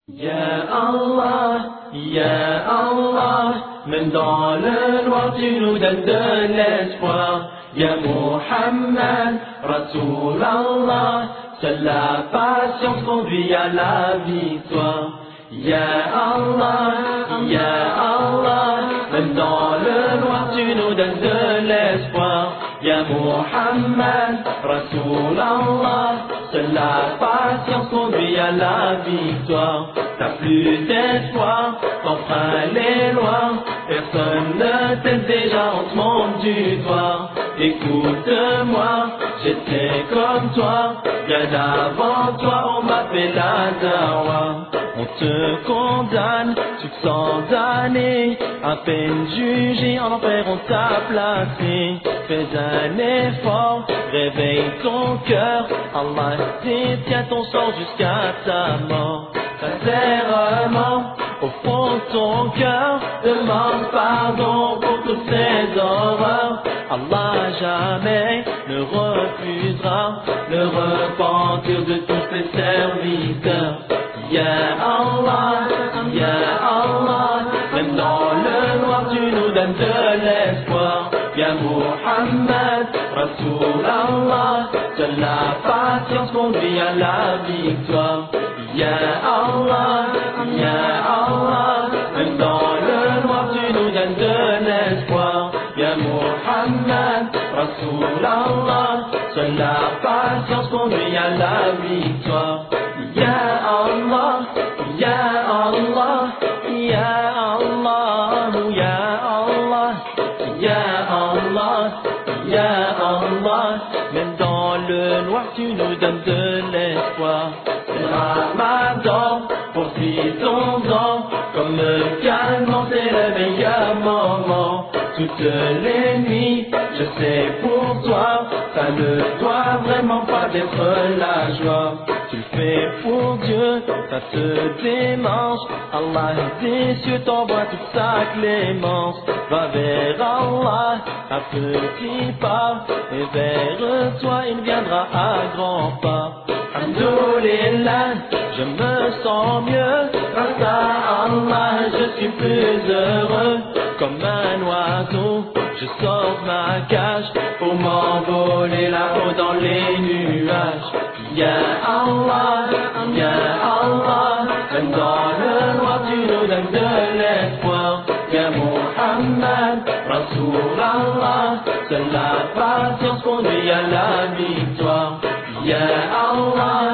Ya Allah, même dans le noir tu nous donnes de l'espoir. Ya Muhammad, Rasoul Allah, seule la patience conduit à la victoire. Ya Allah, même dans le noir tu nous donnes de l'espoir. Ya Muhammad, Rasoul Allah, seule la patience conduit à la victoire. T'as plus d'espoir, ton frein les lois, personne ne t'aime déjà, on te monte du doigt. Écoute-moi, j'étais comme toi, bien avant toi on m'a fait la dawa. On te condamne, tu te sens damné, à peine jugé, en enfer on t'a placé. Fais un effort, réveille ton cœur, Allah détient ton sort jusqu'à ta mort. Sincèrement, au fond de ton cœur, demande pardon pour toutes ces horreurs. Allah jamais ne refusera le repentir de tous ses serviteurs. Ya Allah, même dans le noir tu nous donnes de l'espoir. Ya Muhammad, Rasoul Allah, seule la patience conduit à la victoire. Ya Allah, même dans le noir tu nous donnes de l'espoir. Ya Muhammad, Rasoul Allah, seule la patience conduit à la victoire. Ya Allah, Ya Allah, Ya Allah, Ya Allah, Ya Allah, Ya Allah, même dans le noir tu nous donnes de l'espoir. Ramadan, profitons-en, comme calmement c'est le meilleur moment. Toutes les nuits, je sais pour toi, ça ne doit vraiment pas être la joie. Tu le fais pour Dieu, ça te démange. Allah des cieux t'envoie toute sa clémence. Va vers Allah, à petit pas, et vers toi il viendra à grands pas. Alhamdoulilah, je me sens mieux, grâce à Allah je suis plus heureux. Comme un oiseau, je sors de ma cage pour m'envoler là-haut dans les nuages. Ya Allah, même dans le noir tu nous donnes de l'espoir. Ya Muhammad, Rasoul Allah, seule la patience conduit à la victoire. Ya Allah,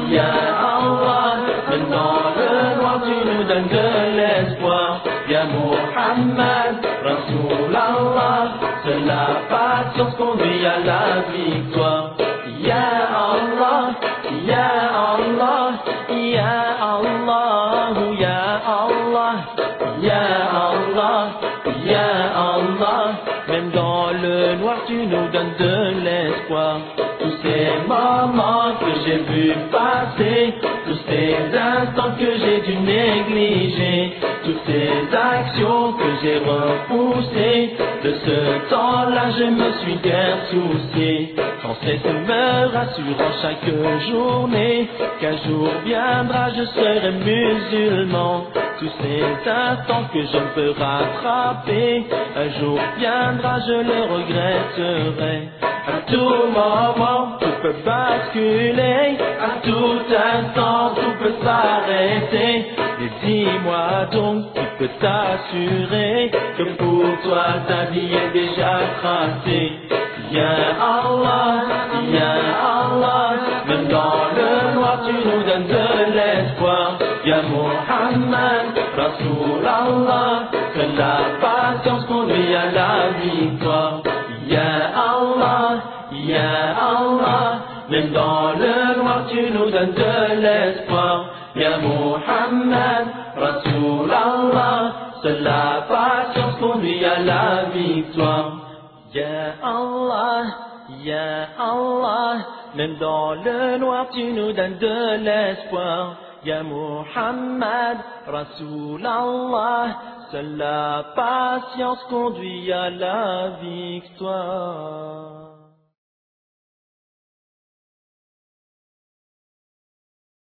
même dans le noir tu nous donnes de l'espoir. Ya Muhammad, Rasoul Allah, seule la patience conduit à la victoire. Ya Allah, Ya Allah, Ya Allah, Ya Allah, Ya Allah, Ya Allah, même dans le noir tu nous donnes de l'espoir. Tous ces moments que j'ai vu passer, tous ces instants que j'ai dû négliger, toutes ces actions que j'ai repoussées, de ce temps-là je me suis guère soucié. Sans cesse me rassurant chaque journée, qu'un jour viendra je serai musulman. Tous ces instants que je ne peux rattraper, un jour viendra je le regretterai. À tout moment tout peut basculer, à tout instant tout peut s'arrêter. Et dis-moi donc, qui peut t'assurer que pour toi ta vie est déjà tracée. Ya Allah, même dans le noir tu nous donnes de l'espoir. Ya Muhammad, Rasoul Allah, que la patience conduit à la victoire. Ya Allah, même dans le noir tu nous donnes de l'espoir. Ya Muhammad, Rasoul Allah, seule la patience conduit à la victoire. Ya Allah, même dans le noir tu nous donnes de l'espoir. Ya Muhammad, Rasoul Allah, seule la patience conduit à la victoire.